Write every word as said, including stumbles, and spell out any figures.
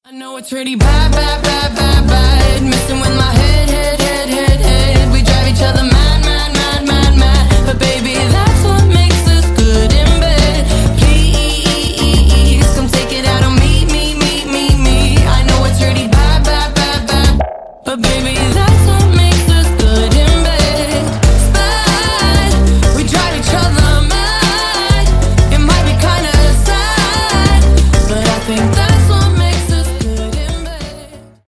I know it's pretty bad, bad, bad, bad, bad, messing with my head, head.